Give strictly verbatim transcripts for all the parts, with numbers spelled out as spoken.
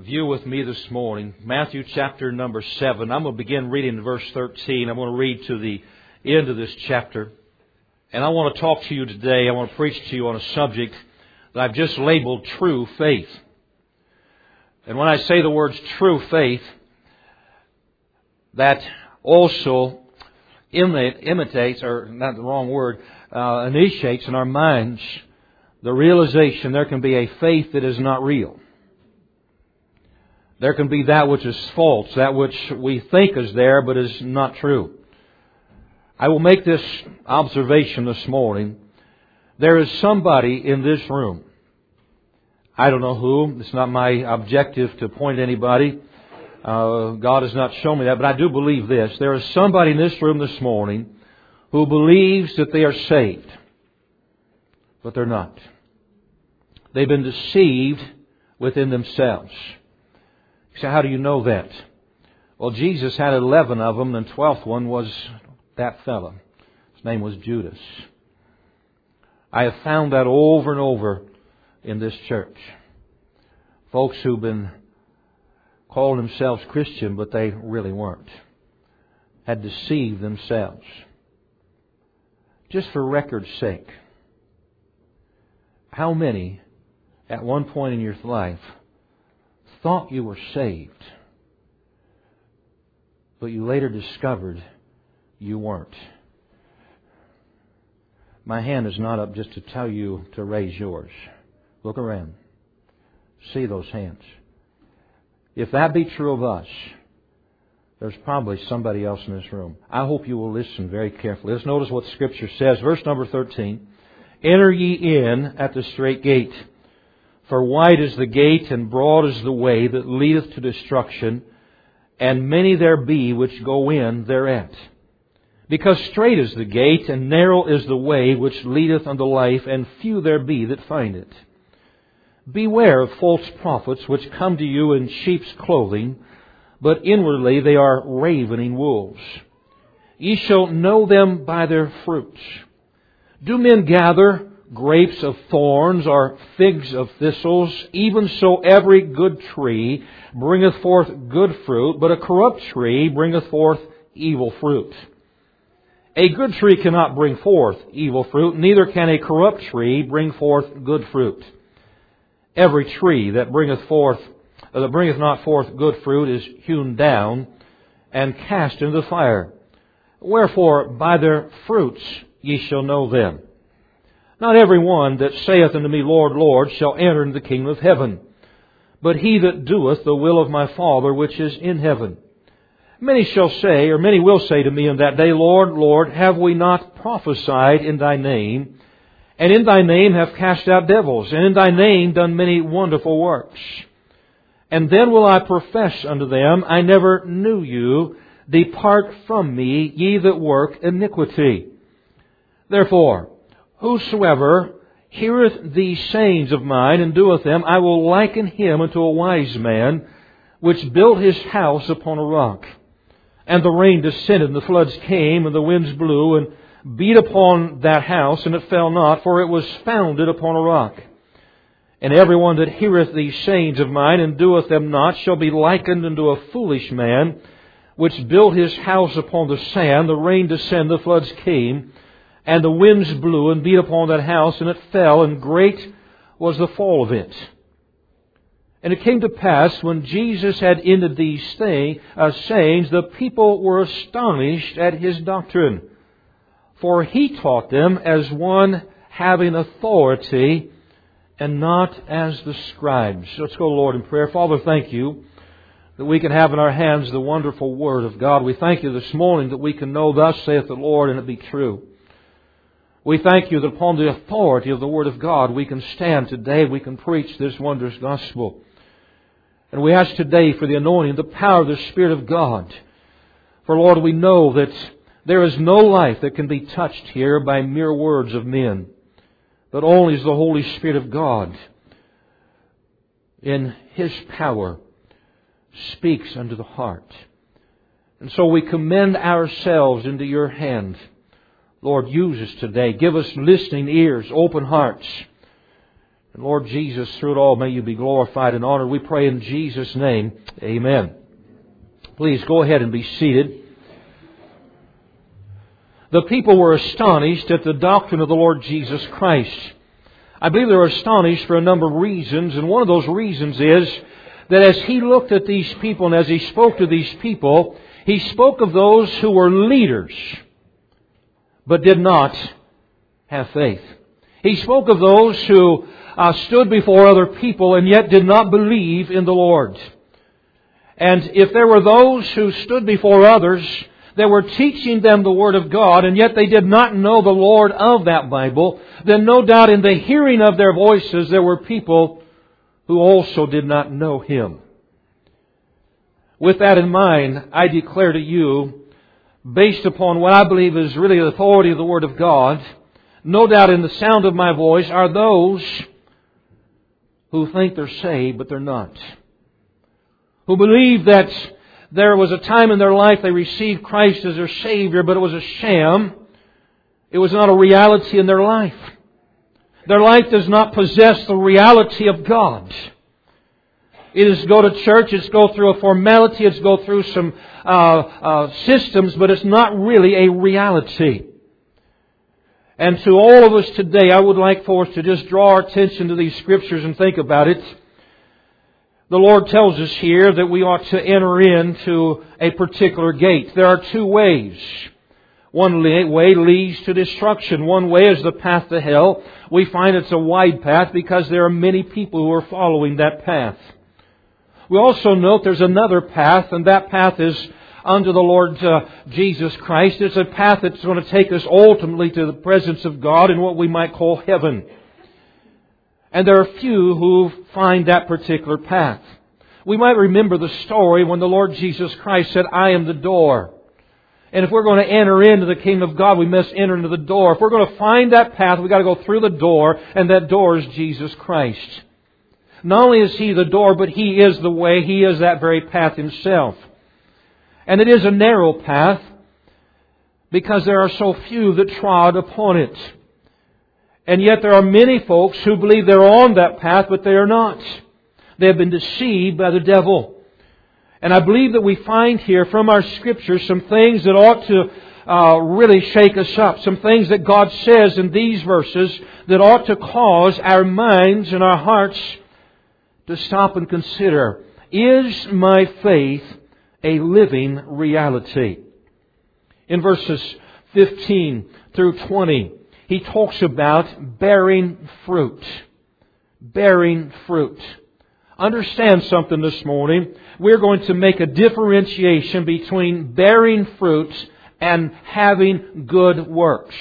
view with me this morning, Matthew chapter number seven. I'm going to begin reading in verse thirteen. I'm going to read to the end of this chapter. And I want to talk to you today, I want to preach to you on a subject that I've just labeled true faith. And when I say the words true faith, that also imitates, or not the wrong word, uh, initiates in our minds the realization there can be a faith that is not real. There can be that which is false, that which we think is there but is not true. I will make this observation this morning. There is somebody in this room. I don't know who. It's not my objective to point at anybody. Uh, God has not shown me that, but I do believe this. There is somebody in this room this morning who believes that they are saved, but they're not. They've been deceived within themselves. So how do you know that? Well, Jesus had eleven of them, and the twelfth one was that fellow. His name was Judas. I have found that over and over in this church. Folks who've been calling themselves Christian, but they really weren't. Had deceived themselves. Just for record's sake, how many at one point in your life thought you were saved, but you later discovered you weren't? My hand is not up just to tell you to raise yours. Look around. See those hands. If that be true of us, there's probably somebody else in this room. I hope you will listen very carefully. Let's notice what Scripture says. Verse number thirteen. Enter ye in at the strait gate. For wide is the gate, and broad is the way that leadeth to destruction, and many there be which go in thereat. Because strait is the gate, and narrow is the way which leadeth unto life, and few there be that find it. Beware of false prophets, which come to you in sheep's clothing, but inwardly they are ravening wolves. Ye shall know them by their fruits. Do men gather grapes of thorns, or figs of thistles? Even so every good tree bringeth forth good fruit, but a corrupt tree bringeth forth evil fruit. A good tree cannot bring forth evil fruit, neither can a corrupt tree bring forth good fruit. Every tree that bringeth forth, uh, that bringeth not forth good fruit is hewn down and cast into the fire. Wherefore by their fruits ye shall know them. Not every one that saith unto me, Lord, Lord, shall enter into the kingdom of heaven, but he that doeth the will of my Father which is in heaven. Many shall say, or many will say to me in that day, Lord, Lord, have we not prophesied in Thy name, and in Thy name have cast out devils, and in Thy name done many wonderful works? And then will I profess unto them, I never knew you. Depart from me, ye that work iniquity. Therefore, whosoever heareth these sayings of mine, and doeth them, I will liken him unto a wise man, which built his house upon a rock. And the rain descended, and the floods came, and the winds blew, and beat upon that house, and it fell not, for it was founded upon a rock. And everyone that heareth these sayings of mine, and doeth them not, shall be likened unto a foolish man, which built his house upon the sand. The rain descended, the floods came, and the winds blew, and beat upon that house, and it fell, and great was the fall of it. And it came to pass, when Jesus had ended these thing, uh, sayings, the people were astonished at His doctrine. For He taught them as one having authority, and not as the scribes. Let's go, Lord, in prayer. Father, thank You that we can have in our hands the wonderful Word of God. We thank You this morning that we can know, thus saith the Lord, and it be true. We thank You that upon the authority of the Word of God we can stand today, we can preach this wondrous gospel. And we ask today for the anointing, the power of the Spirit of God. For Lord, we know that there is no life that can be touched here by mere words of men, but only as the Holy Spirit of God in His power speaks unto the heart. And so we commend ourselves into Your hand. Lord, use us today. Give us listening ears, open hearts, And Lord Jesus, through it all, may You be glorified and honored. We pray in Jesus' name. Amen. Please go ahead and be seated. The people were astonished at the doctrine of the Lord Jesus Christ. I believe they were astonished for a number of reasons, and one of those reasons is that as He looked at these people and as He spoke to these people, He spoke of those who were leaders, but did not have faith. He spoke of those who uh, stood before other people and yet did not believe in the Lord. And if there were those who stood before others that were teaching them the Word of God, and yet they did not know the Lord of that Bible, then no doubt in the hearing of their voices there were people who also did not know Him. With that in mind, I declare to you, based upon what I believe is really the authority of the Word of God, no doubt in the sound of my voice are those who think they're saved, but they're not. Who believe that there was a time in their life they received Christ as their Savior, but it was a sham. It was not a reality in their life. Their life does not possess the reality of God. It is go to church, it's go through a formality, it's go through some uh, uh, systems, but it's not really a reality. And to all of us today, I would like for us to just draw our attention to these Scriptures and think about it. The Lord tells us here that we ought to enter into a particular gate. There are two ways. One way leads to destruction. One way is the path to hell. We find it's a wide path because there are many people who are following that path. We also note there's another path, and that path is unto the Lord uh, Jesus Christ. It's a path that's going to take us ultimately to the presence of God in what we might call heaven. And there are few who find that particular path. We might remember the story when the Lord Jesus Christ said, I am the door. And if we're going to enter into the kingdom of God, we must enter into the door. If we're going to find that path, we've got to go through the door, and that door is Jesus Christ. Not only is He the door, but He is the way. He is that very path Himself. And it is a narrow path because there are so few that trod upon it. And yet there are many folks who believe they're on that path, but they are not. They have been deceived by the devil. And I believe that we find here from our Scriptures some things that ought to uh, really shake us up. Some things that God says in these verses that ought to cause our minds and our hearts to stop and consider, is my faith a living reality? In verses fifteen through twenty, He talks about bearing fruit. Bearing fruit. Understand something this morning. We're going to make a differentiation between bearing fruit and having good works.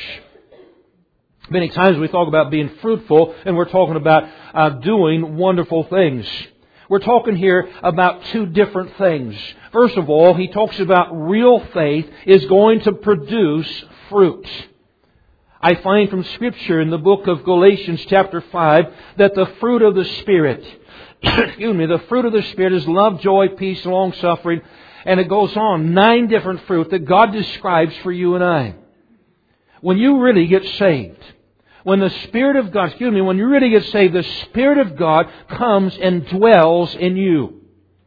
Many times we talk about being fruitful, and we're talking about uh, doing wonderful things. We're talking here about two different things. First of all, He talks about real faith is going to produce fruit. I find from Scripture in the book of Galatians chapter five that the fruit of the Spirit, excuse me, the fruit of the Spirit is love, joy, peace, long-suffering, and it goes on. Nine different fruit that God describes for you and I. When you really get saved, when the Spirit of God, excuse me, when you really get saved, the Spirit of God comes and dwells in you.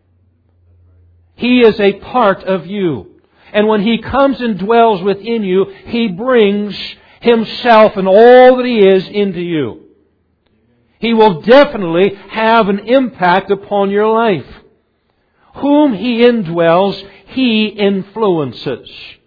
He is a part of you. And when He comes and dwells within you, He brings Himself and all that He is into you. He will definitely have an impact upon your life. Whom He indwells, He influences.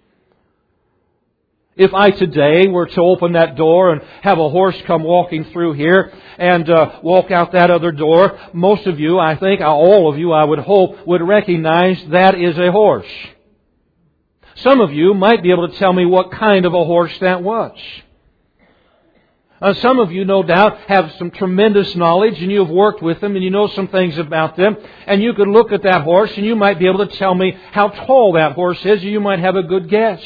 If I today were to open that door and have a horse come walking through here and uh, walk out that other door, most of you, I think, all of you, I would hope, would recognize that is a horse. Some of you might be able to tell me what kind of a horse that was. Uh, some of you, no doubt, have some tremendous knowledge and you have worked with them and you know some things about them. And you could look at that horse and you might be able to tell me how tall that horse is, or you might have a good guess.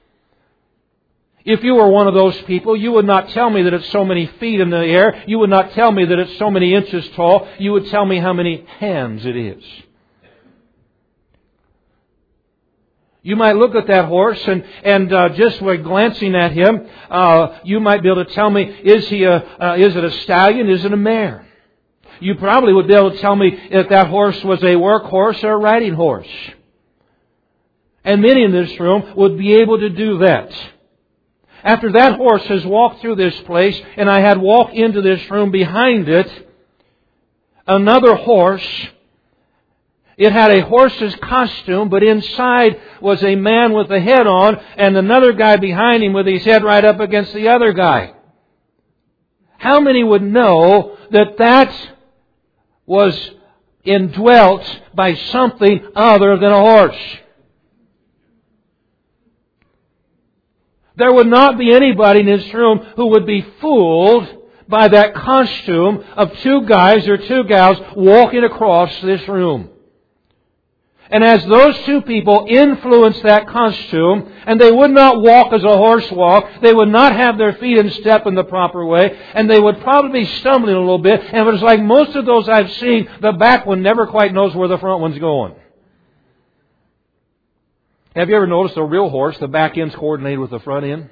If you were one of those people, you would not tell me that it's so many feet in the air. You would not tell me that it's so many inches tall. You would tell me how many hands it is. You might look at that horse and, and uh, just by glancing at him, uh, you might be able to tell me, is he a, uh, is it a stallion, is it a mare? You probably would be able to tell me if that horse was a workhorse or a riding horse. And many in this room would be able to do that. After that horse has walked through this place, and I had walked into this room behind it, another horse. It had a horse's costume, but inside was a man with a head on, and another guy behind him with his head right up against the other guy. How many would know that that was indwelt by something other than a horse? There would not be anybody in this room who would be fooled by that costume of two guys or two gals walking across this room. And as those two people influence that costume, and they would not walk as a horse walk, they would not have their feet in step in the proper way, and they would probably be stumbling a little bit, and it was like most of those I've seen, the back one never quite knows where the front one's going. Have you ever noticed a real horse, the back end's coordinated with the front end?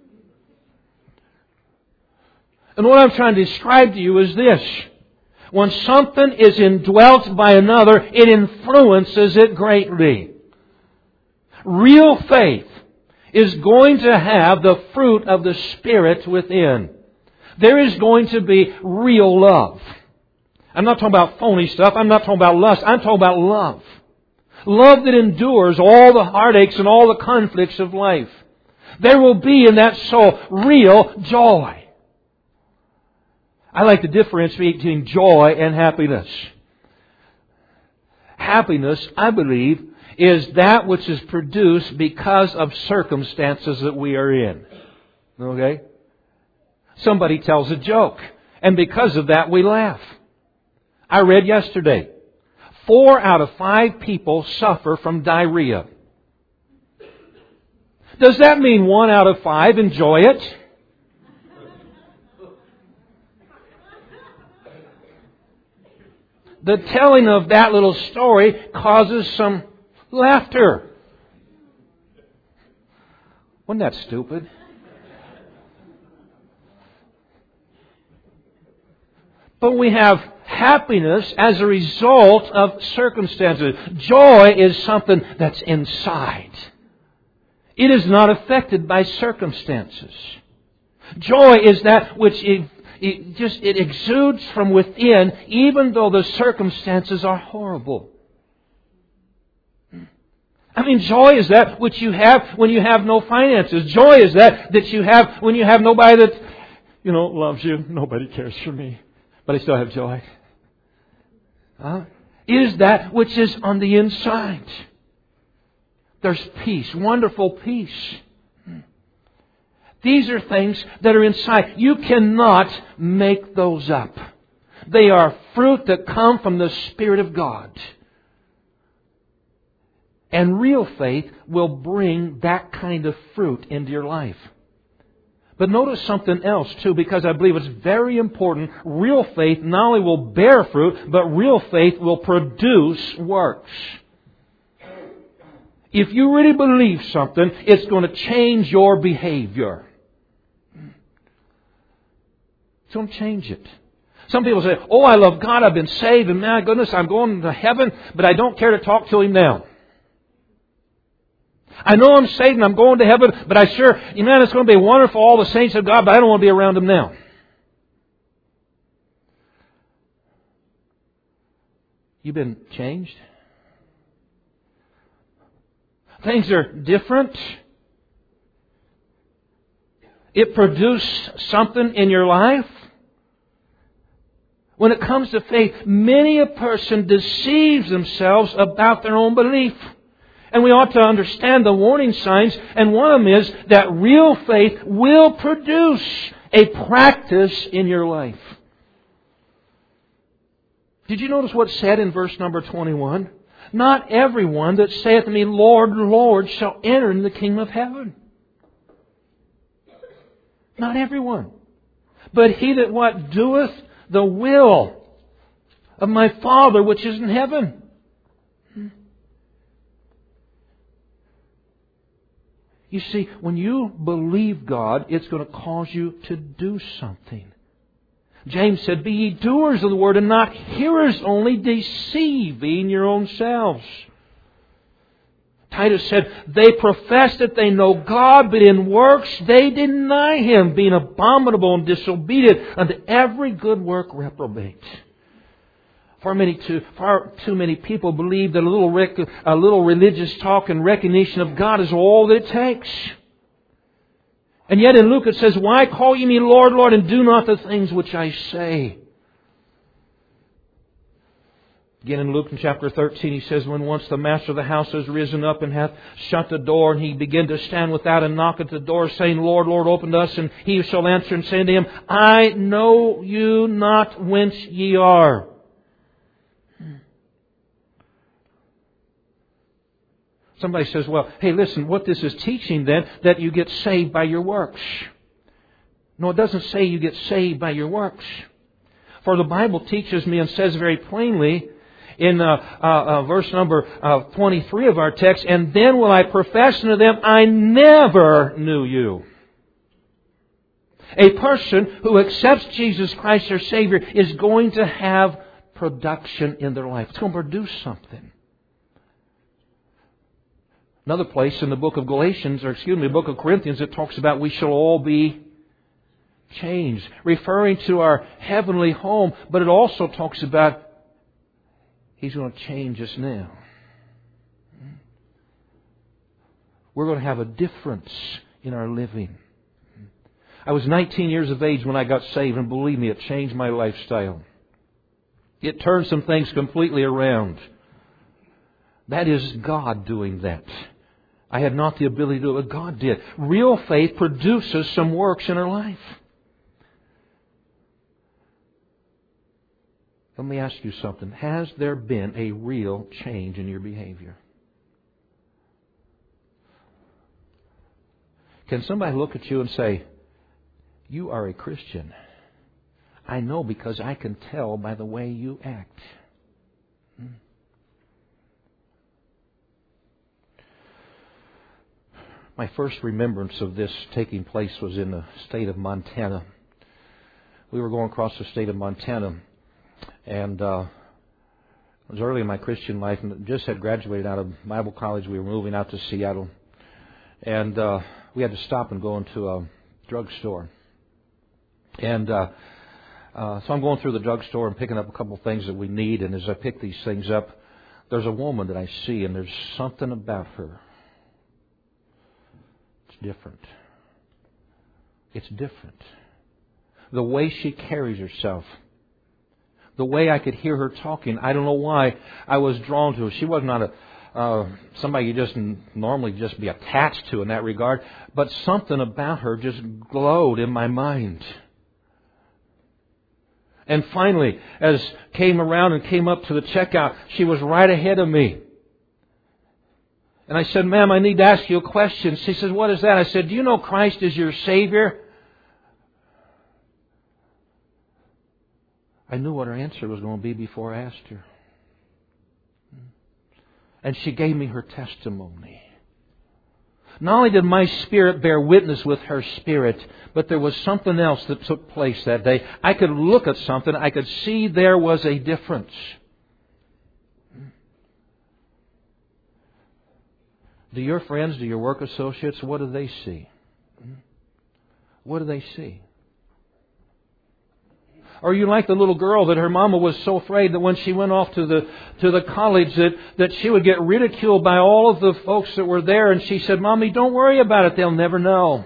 And what I'm trying to describe to you is this. When something is indwelt by another, it influences it greatly. Real faith is going to have the fruit of the Spirit within. There is going to be real love. I'm not talking about phony stuff. I'm not talking about lust. I'm talking about love. Love that endures all the heartaches and all the conflicts of life. There will be in that soul real joy. I like to differentiate between joy and happiness. Happiness, I believe, is that which is produced because of circumstances that we are in. Okay? Somebody tells a joke, and because of that we laugh. I read yesterday, four out of five people suffer from diarrhea. Does that mean one out of five enjoy it? The telling of that little story causes some laughter. Wasn't that stupid? But we have happiness as a result of circumstances. Joy is something that's inside. It is not affected by circumstances. Joy is that which it, it just it exudes from within, even though the circumstances are horrible. I mean, joy is that which you have when you have no finances. Joy is that that you have when you have nobody that, you know, loves you. Nobody cares for me, but I still have joy. Huh? It is that which is on the inside. There's peace, wonderful peace. These are things that are inside. You cannot make those up. They are fruit that come from the Spirit of God. And real faith will bring that kind of fruit into your life. But notice something else too, because I believe it's very important. Real faith not only will bear fruit, but real faith will produce works. If you really believe something, it's going to change your behavior. It's going to change it. Some people say, oh, I love God, I've been saved, and my goodness, I'm going to heaven, but I don't care to talk to Him now. I know I'm saved and I'm going to heaven, but I sure, you know, it's going to be wonderful, all the saints of God, but I don't want to be around them now. You've been changed? Things are different. It produced something in your life. When it comes to faith, many a person deceives themselves about their own belief. And we ought to understand the warning signs, and one of them is that real faith will produce a practice in your life. Did you notice what's said in verse number twenty-one? Not everyone that saith to me, Lord, Lord, shall enter into the kingdom of heaven. Not everyone. But he that what doeth the will of my Father which is in heaven. You see, when you believe God, it's going to cause you to do something. James said, "Be ye doers of the word and not hearers only, deceiving your own selves." Titus said, "They profess that they know God, but in works they deny Him, being abominable and disobedient unto every good work reprobate." Far many too, far too many people believe that a little, rec, a little religious talk and recognition of God is all that it takes. And yet in Luke it says, "Why call ye me Lord, Lord, and do not the things which I say?" Again in Luke in chapter thirteen, he says, "When once the master of the house has risen up and hath shut the door, and he began to stand without and knock at the door, saying, Lord, Lord, open to us. And he shall answer and say unto him, I know you not whence ye are." Somebody says, "Well, hey, listen, what this is teaching then, that you get saved by your works." No, it doesn't say you get saved by your works. For the Bible teaches me and says very plainly in uh, uh, uh, verse number uh, twenty-three of our text, "And then will I profess unto them, I never knew you." A person who accepts Jesus Christ their Savior is going to have production in their life. It's going to produce something. Another place in the book of Galatians, or excuse me, the book of Corinthians, it talks about we shall all be changed, referring to our heavenly home, but it also talks about He's going to change us now. We're going to have a difference in our living. I was nineteen years of age when I got saved, and believe me, it changed my lifestyle. It turned some things completely around. That is God doing that. I had not the ability to do it, but God did. Real faith produces some works in our life. Let me ask you something. Has there been a real change in your behavior? Can somebody look at you and say, "You are a Christian"? I know because I can tell by the way you act. Hmm. My first remembrance of this taking place was in the state of Montana. We were going across the state of Montana, and uh, it was early in my Christian life, and just had graduated out of Bible college. We were moving out to Seattle, and uh, we had to stop and go into a drugstore. And uh, uh, so I'm going through the drugstore and picking up a couple of things that we need, and as I pick these things up, there's a woman that I see, and there's something about her. Different. It's different. The way she carries herself. The way I could hear her talking. I don't know why I was drawn to her. She was not a uh, somebody you just normally just be attached to in that regard. But something about her just glowed in my mind. And finally, as came around and came up to the checkout, she was right ahead of me. And I said, "Ma'am, I need to ask you a question." She says, "What is that?" I said, "Do you know Christ is your Savior?" I knew what her answer was going to be before I asked her. And she gave me her testimony. Not only did my spirit bear witness with her spirit, but there was something else that took place that day. I could look at something. I could see there was a difference. Do your friends, do your work associates, what do they see? What do they see? Or are you like the little girl that her mama was so afraid that when she went off to the to the college that, that she would get ridiculed by all of the folks that were there, and she said, "Mommy, don't worry about it. They'll never know."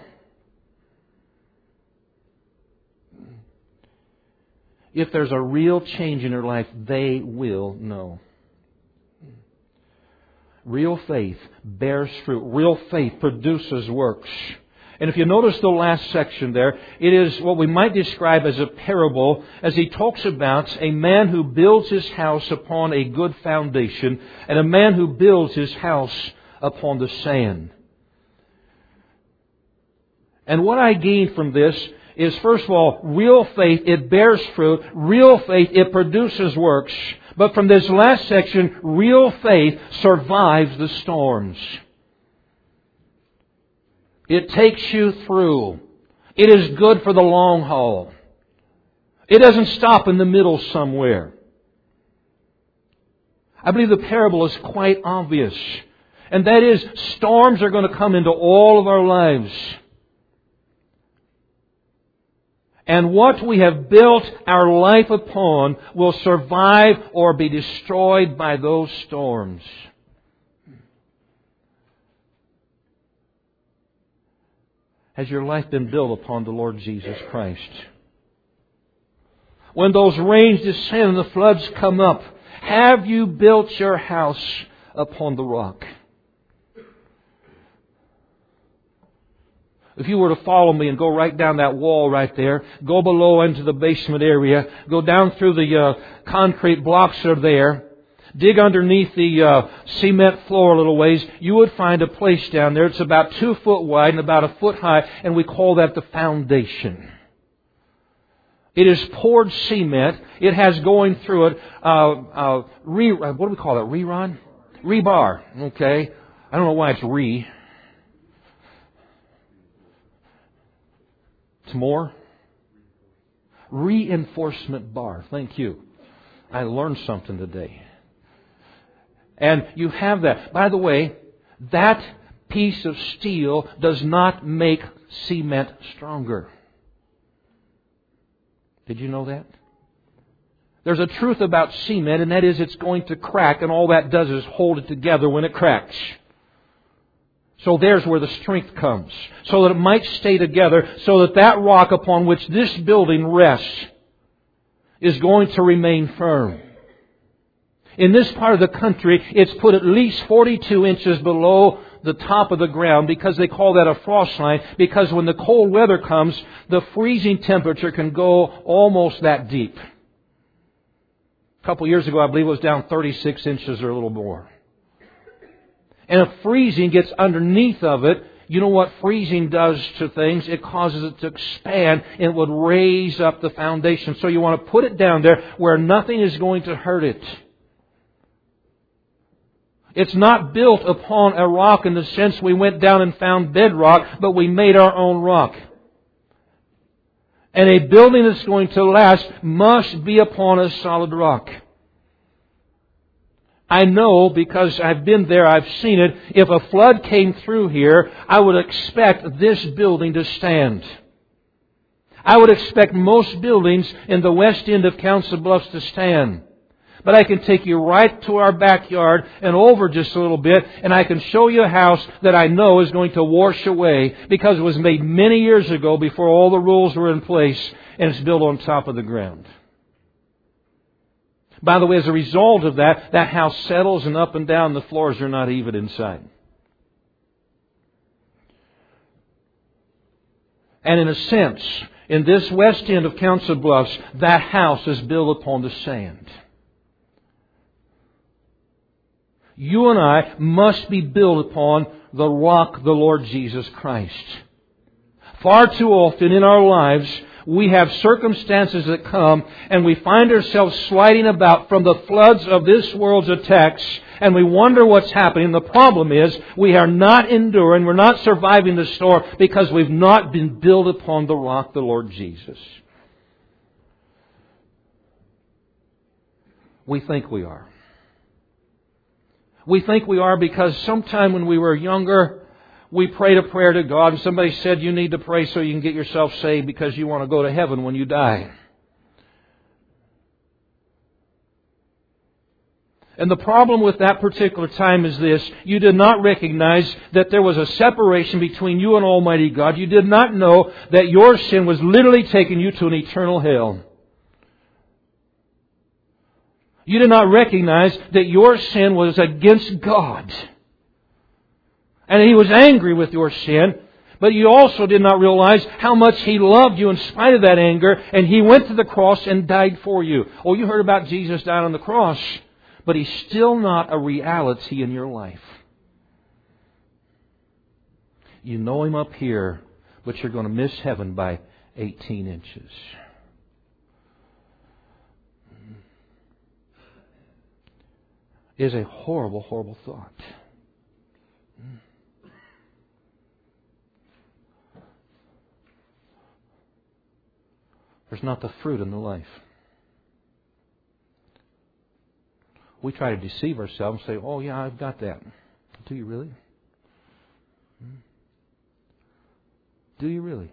If there's a real change in her life, they will know. Real faith bears fruit. Real faith produces works. And if you notice the last section there, it is what we might describe as a parable, as he talks about a man who builds his house upon a good foundation and a man who builds his house upon the sand. And what I gained from this is, first of all, real faith, it bears fruit. Real faith, it produces works. But from this last section, real faith survives the storms. It takes you through. It is good for the long haul. It doesn't stop in the middle somewhere. I believe the parable is quite obvious. And that is, storms are going to come into all of our lives. And what we have built our life upon will survive or be destroyed by those storms. Has your life been built upon the Lord Jesus Christ? When those rains descend and the floods come up, have you built your house upon the rock? If you were to follow me and go right down that wall right there, go below into the basement area, go down through the uh, concrete blocks that are there, dig underneath the uh, cement floor a little ways, you would find a place down there. It's about two foot wide and about a foot high, and we call that the foundation. It is poured cement. It has going through it, uh, uh, re, what do we call it? Rerun? Rebar. Okay. I don't know why it's re. It's more? Reinforcement bar. Thank you. I learned something today. And you have that. By the way, that piece of steel does not make cement stronger. Did you know that? There's a truth about cement, and that is it's going to crack, and all that does is hold it together when it cracks. So there's where the strength comes. So that it might stay together, so that that rock upon which this building rests is going to remain firm. In this part of the country, it's put at least forty-two inches below the top of the ground because they call that a frost line, because when the cold weather comes, the freezing temperature can go almost that deep. A couple years ago, I believe it was down thirty-six inches or a little more. And if freezing gets underneath of it, you know what freezing does to things? It causes it to expand and it would raise up the foundation. So you want to put it down there where nothing is going to hurt it. It's not built upon a rock in the sense we went down and found bedrock, but we made our own rock. And a building that's going to last must be upon a solid rock. I know because I've been there, I've seen it. If a flood came through here, I would expect this building to stand. I would expect most buildings in the west end of Council Bluffs to stand. But I can take you right to our backyard and over just a little bit, and I can show you a house that I know is going to wash away because it was made many years ago before all the rules were in place, and it's built on top of the ground. By the way, as a result of that, that house settles and up and down, the floors are not even inside. And in a sense, in this west end of Council Bluffs, that house is built upon the sand. You and I must be built upon the rock, the Lord Jesus Christ. Far too often in our lives, we have circumstances that come and we find ourselves sliding about from the floods of this world's attacks, and we wonder what's happening. The problem is we are not enduring, we're not surviving the storm because we've not been built upon the rock, the Lord Jesus. We think we are. We think we are because sometime when we were younger, we prayed a prayer to God and somebody said you need to pray so you can get yourself saved because you want to go to heaven when you die. And the problem with that particular time is this: you did not recognize that there was a separation between you and Almighty God. You did not know that your sin was literally taking you to an eternal hell. You did not recognize that your sin was against God. And He was angry with your sin. But you also did not realize how much He loved you in spite of that anger. And He went to the cross and died for you. Oh, you heard about Jesus dying on the cross. But He's still not a reality in your life. You know Him up here, but you're going to miss heaven by eighteen inches. Is a horrible, horrible thought. There's not the fruit in the life. We try to deceive ourselves and say, oh yeah, I've got that. Do you really? Do you really?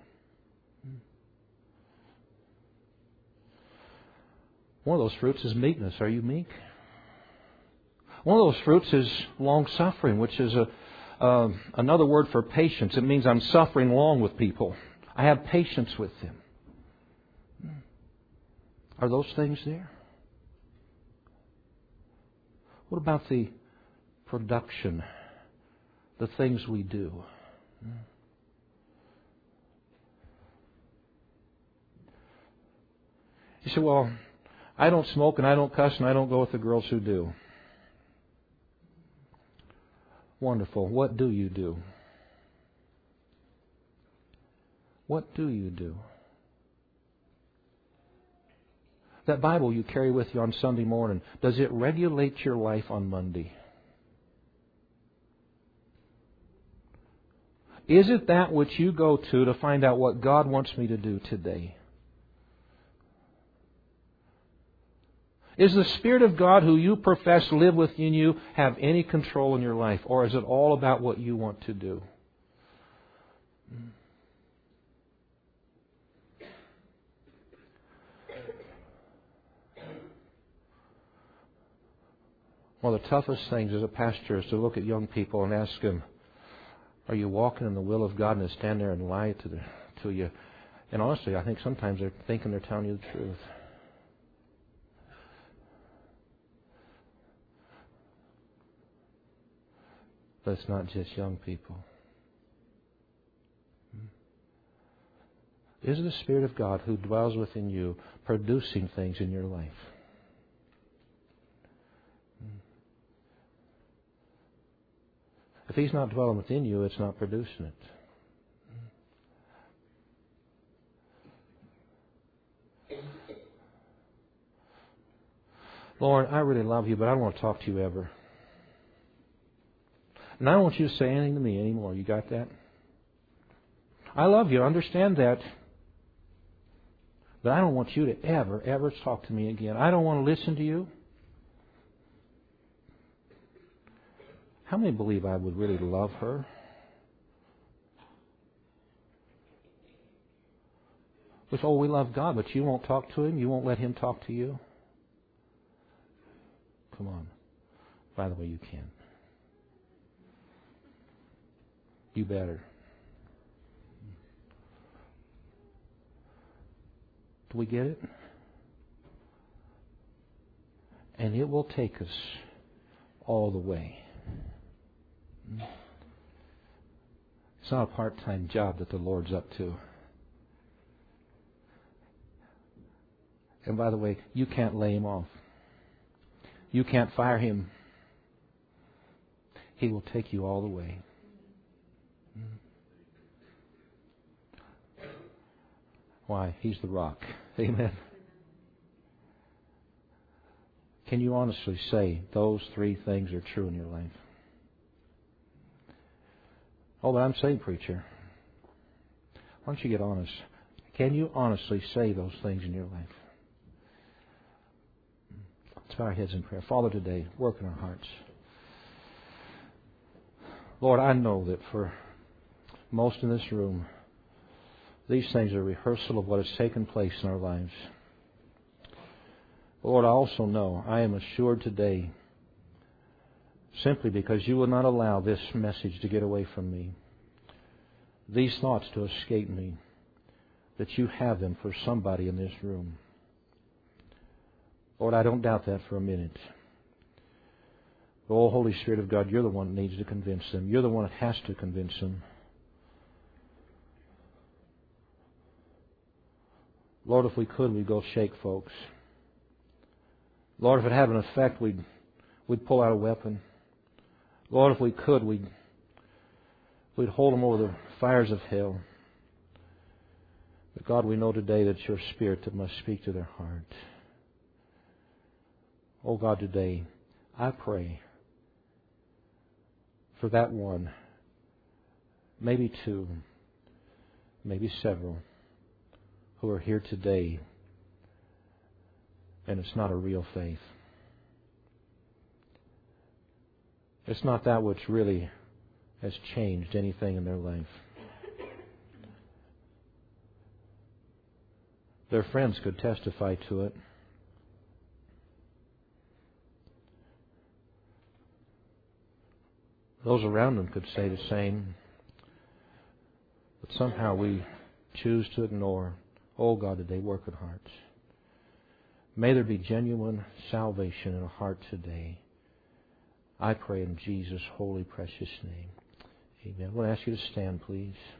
One of those fruits is meekness. Are you meek? One of those fruits is long-suffering, which is a uh, another word for patience. It means I'm suffering long with people. I have patience with them. Are those things there? What about the production, the things we do? You say, well, I don't smoke and I don't cuss and I don't go with the girls who do. Wonderful. What do you do? What do you do? That Bible you carry with you on Sunday morning, does it regulate your life on Monday? Is it that which you go to to find out what God wants me to do today? Is the Spirit of God who you profess live within you have any control in your life? Or is it all about what you want to do? One of the toughest things as a pastor is to look at young people and ask them, are you walking in the will of God? And to stand there and lie to, the, to you. And honestly, I think sometimes they're thinking they're telling you the truth. But it's not just young people. Is the Spirit of God who dwells within you producing things in your life? If He's not dwelling within you, it's not producing it. Lord, I really love you, but I don't want to talk to you ever. And I don't want you to say anything to me anymore. You got that? I love you. Understand that. But I don't want you to ever, ever talk to me again. I don't want to listen to you. How many believe I would really love her? Which, oh, we love God, but you won't talk to Him? You won't let Him talk to you? Come on. By the way, you can. You better. Do we get it? And it will take us all the way. It's not a part-time job that the Lord's up to. And by the way, you can't lay Him off. You can't fire Him. He will take you all the way. Why? He's the rock. Amen. Can you honestly say those three things are true in your life? Oh, but I'm saying, preacher. Why don't you get honest? Can you honestly say those things in your life? Let's bow our heads in prayer. Father, today, work in our hearts. Lord, I know that for most in this room, these things are a rehearsal of what has taken place in our lives. Lord, I also know, I am assured today, simply because you will not allow this message to get away from me, these thoughts to escape me, that you have them for somebody in this room. Lord, I don't doubt that for a minute. Oh, Holy Spirit of God, you're the one that needs to convince them. You're the one that has to convince them. Lord, if we could, we'd go shake folks. Lord, if it had an effect, we'd, we'd pull out a weapon. Lord, if we could, we'd, we'd hold them over the fires of hell. But God, we know today that it's your Spirit that must speak to their heart. Oh God, today, I pray for that one, maybe two, maybe several, who are here today and it's not a real faith. It's not that which really has changed anything in their life. Their friends could testify to it. Those around them could say the same. But somehow we choose to ignore. Oh God, did they work in hearts? May there be genuine salvation in a heart today. I pray in Jesus' holy, precious name. Amen. I want to ask you to stand, please.